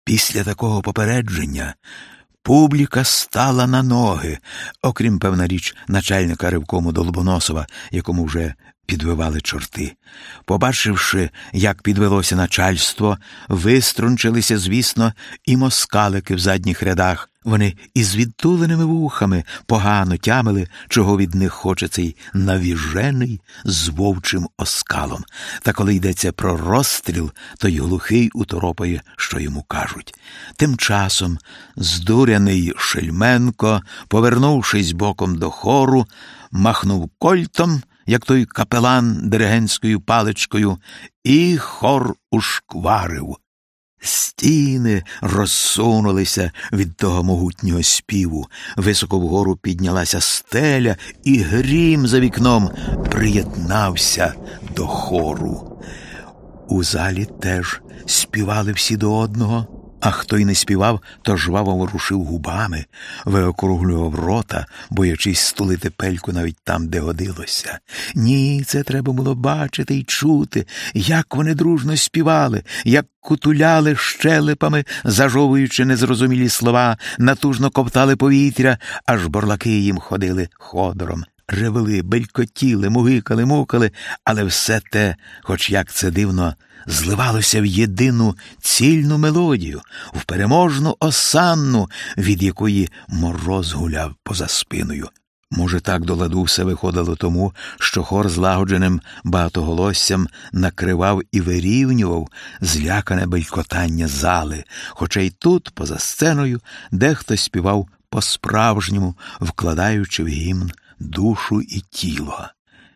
Після такого попередження публіка стала на ноги, окрім, певна річ, начальника ревкому Долбоносова, якому вже підвивали чорти. Побачивши, як підвелося начальство, виструнчилися, звісно, і москалики в задніх рядах. Вони із відтуленими вухами погано тямили, чого від них хоче цей навіжений з вовчим оскалом. Та коли йдеться про розстріл, то й глухий уторопає, що йому кажуть. Тим часом здуряний Шельменко, повернувшись боком до хору, махнув кольтом, як той капелан диригентською паличкою, і хор ушкварив. Стіни розсунулися від того могутнього співу, високо вгору піднялася стеля, і грім за вікном приєднався до хору. У залі теж співали всі до одного, а хто й не співав, то жваво ворушив губами, виокруглював рота, боячись стулити пельку навіть там, де годилося. Ні, це треба було бачити й чути, як вони дружно співали, як кутуляли щелепами, зажовуючи незрозумілі слова, натужно ковтали повітря, аж борлаки їм ходили ходором. Ревели, белькотіли, мугикали, мукали, але все те, хоч як це дивно, зливалося в єдину цільну мелодію, в переможну осанну, від якої мороз гуляв поза спиною. Може, так до ладу все виходило тому, що хор злагодженим багатоголоссям накривав і вирівнював злякане белькотання зали, хоча й тут, поза сценою, дехто співав по-справжньому, вкладаючи в гімн душу і тіло.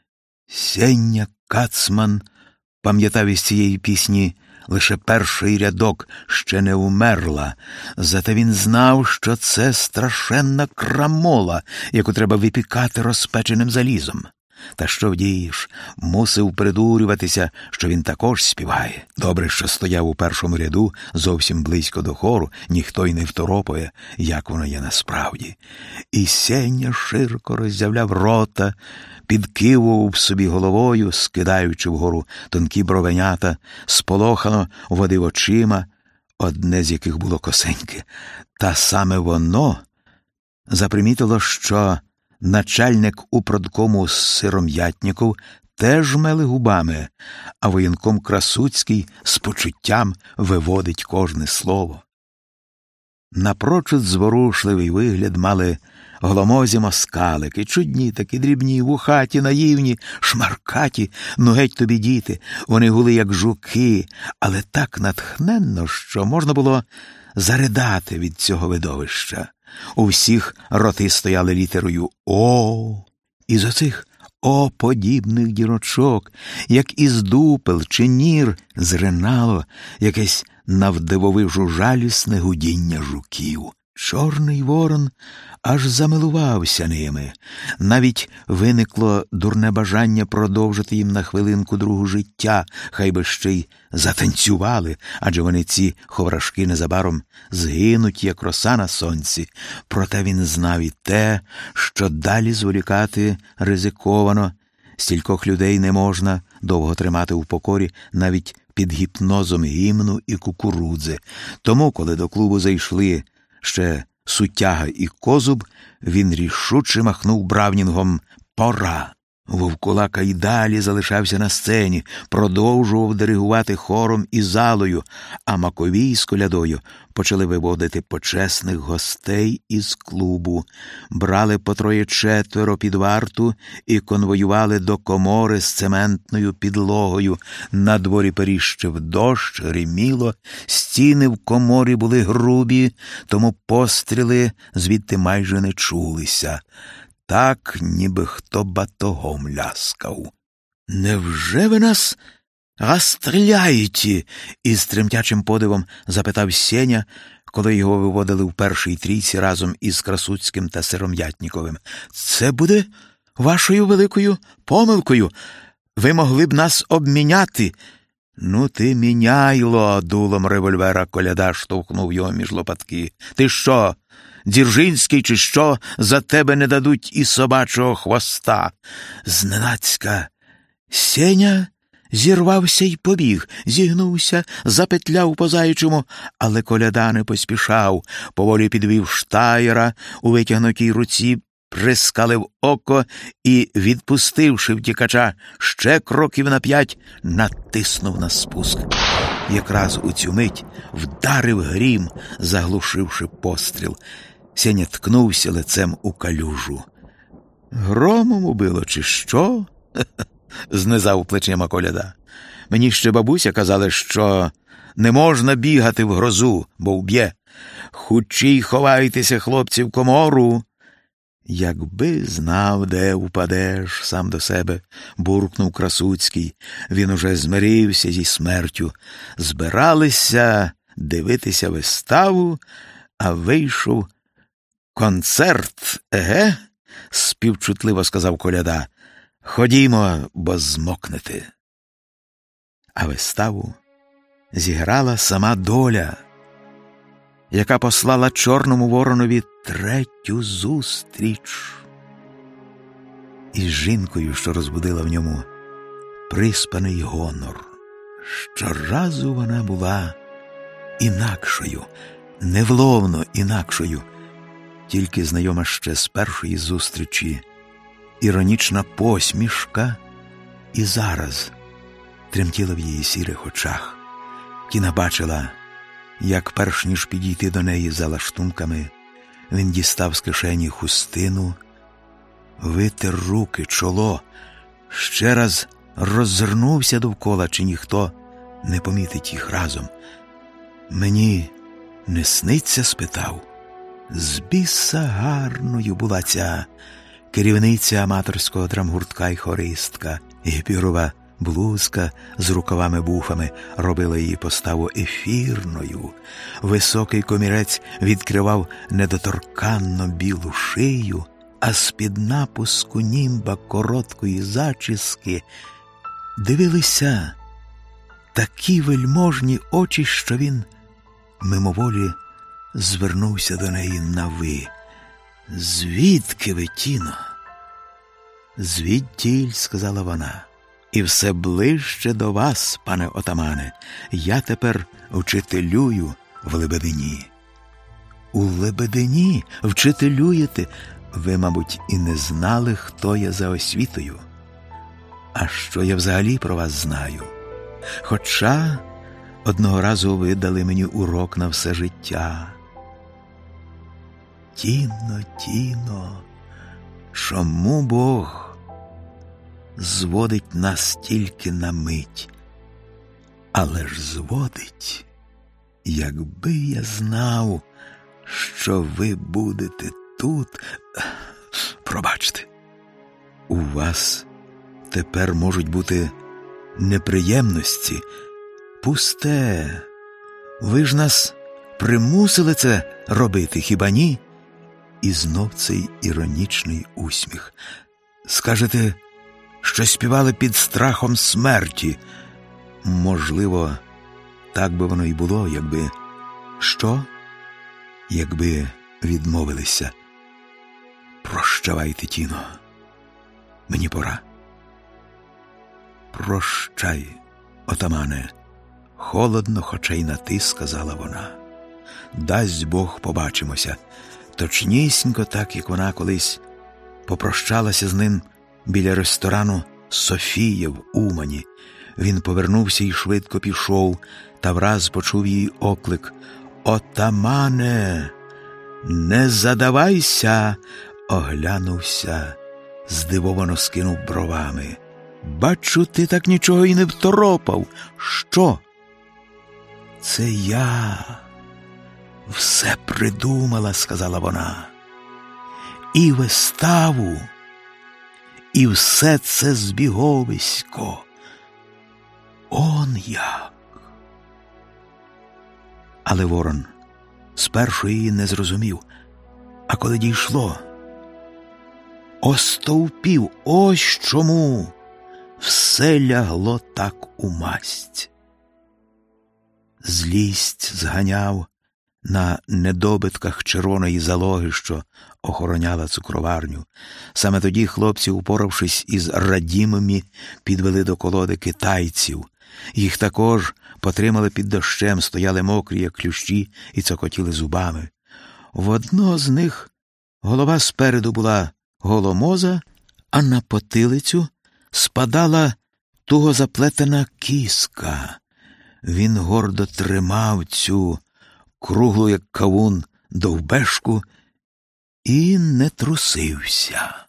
Сеня Кацман пам'ятав із цієї пісні лише перший рядок «Ще не умерла», зате він знав, що це страшенна крамола, яку треба випікати розпеченим залізом. Та що вдієш, мусив придурюватися, що він також співає. Добре, що стояв у першому ряду, зовсім близько до хору, ніхто й не второпає, як воно є насправді. І Сеня широко роззявляв рота, підкивував собі головою, скидаючи вгору тонкі бровенята, сполохано водив очима, одне з яких було косеньке. Та саме воно запримітило, що начальник упродкому Сиром'ятніков теж мели губами, а воєнком Красуцький з почуттям виводить кожне слово. Напрочуд зворушливий вигляд мали гломозі москалики, чудні такі, дрібні, вухаті, наївні, шмаркаті, ну геть тобі діти, вони гули як жуки, але так натхненно, що можна було заридати від цього видовища. У всіх роти стояли літерою «О». Із оцих «О» подібних дірочок, як із дупел чи нір, зринало якесь навдивовижу жалісне гудіння жуків. Чорний ворон аж замилувався ними. Навіть виникло дурне бажання продовжити їм на хвилинку другу життя, хай би ще й затанцювали, адже вони, ці ховрашки, незабаром згинуть, як роса на сонці. Проте він знав і те, що далі зволікати ризиковано. Стількох людей не можна довго тримати в покорі навіть під гіпнозом гімну і кукурудзи. Тому, коли до клубу зайшли ще Сутяга і Козуб, він рішуче махнув Бравнінгом «Пора». Вовкулака й далі залишався на сцені, продовжував диригувати хором і залою, а Маковій з колядою почали виводити почесних гостей із клубу. Брали по троє-четверо під варту і конвоювали до комори з цементною підлогою. На дворі періщив дощ, гриміло, стіни в коморі були грубі, тому постріли звідти майже не чулися. Так, ніби хто батогом ляскав. «Невже ви нас розстріляєте?» – із тремтячим подивом запитав Сеня, коли його виводили в першій трійці разом із Красуцьким та Сиром'ятніковим. «Це буде вашою великою помилкою. Ви могли б нас обміняти». «Ну ти міняйло!» – дулом револьвера коляда штовхнув його між лопатки. «Ти що, Дзержинський чи що, за тебе не дадуть і собачого хвоста!» Зненацька Сеня зірвався й побіг, зігнувся, запетляв по заячому, але коляда не поспішав, поволі підвів штаєра, у витягнутій руці прискалив око і, відпустивши втікача ще кроків на 5, натиснув на спуск. Якраз у цю мить вдарив грім, заглушивши постріл. Сеня ткнувся лицем у калюжу. «Громом убило, чи що?» – знизав плечима коляда. «Мені ще бабуся казали, що не можна бігати в грозу, бо вб'є. Хутчій ховайтеся, хлопці, в комору!» «Якби знав, де впадеш», – сам до себе буркнув Красуцький. Він уже змирився зі смертю. Збиралися дивитися виставу, а вийшов концерт, еге? – співчутливо сказав коляда. «Ходімо, бо змокнете». А виставу зіграла сама доля, яка послала Чорному Воронові третю зустріч із жінкою, що розбудила в ньому приспаний гонор. Щоразу вона була інакшою, невловно інакшою, тільки знайома ще з першої зустрічі. Іронічна посмішка і зараз тремтіла в її сірих очах. Тіна бачила, як перш ніж підійти до неї за лаштунками, він дістав з кишені хустину, витер руки, чоло, ще раз роззирнувся довкола, чи ніхто не помітить їх разом. «Мені не сниться?» – спитав. З біса гарною була ця керівниця аматорського драмгуртка й хористка. Гіпюрова блузка з рукавами-буфами робила її поставу ефірною. Високий комірець відкривав недоторканно білу шию, а з-під напуску німба короткої зачіски дивилися такі вельможні очі, що він мимоволі звернувся до неї на «ви». «Звідки ви, Тіно?» «Звідтіль», – сказала вона. «І все ближче до вас, пане отамане. Я тепер вчителюю в Лебедині». «У Лебедині вчителюєте? Ви, мабуть, і не знали, хто я за освітою. А що я взагалі про вас знаю? Хоча одного разу ви дали мені урок на все життя». «Тіно, Тіно, чому Бог зводить нас тільки на мить? Але ж зводить, якби я знав, що ви будете тут. Пробачте, у вас тепер можуть бути неприємності. Пусте, ви ж нас примусили це робити, хіба ні?» І знов цей іронічний усміх. «Скажете, що співали під страхом смерті. Можливо, так би воно і було, якби…» «Що?» «Якби відмовилися. Прощавайте, Тіно. Мені пора». «Прощай, отамане», – холодно, хоча й на «ти», сказала вона. «Дасть Бог, побачимося». Точнісінько так, як вона колись попрощалася з ним біля ресторану «Софія» в Умані. Він повернувся і швидко пішов, та враз почув її оклик: «Отамане, не задавайся!» Оглянувся, здивовано скинув бровами. «Бачу, ти так нічого і не второпав. Що?» «Це я все придумала», – сказала вона. «І виставу, і все це збіговисько. Он як!» Але Ворон спершу її не зрозумів, а коли дійшло, остовпів. Ось чому все лягло так у масть. Злість зганяв на недобитках червоної залоги, що охороняла цукроварню. Саме тоді хлопці, упоравшись із радімими, підвели до колоди китайців. Їх також потримали під дощем, стояли мокрі, як клющі, і цокотіли зубами. В одного з них голова спереду була голомоза, а на потилицю спадала туго заплетена кіска. Він гордо тримав цю круглу, як кавун, довбешку і не трусився.